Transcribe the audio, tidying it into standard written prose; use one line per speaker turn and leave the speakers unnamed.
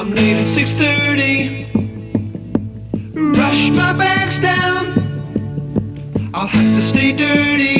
I'm late at 6:30. Rush my bags down. I'll have to stay dirty.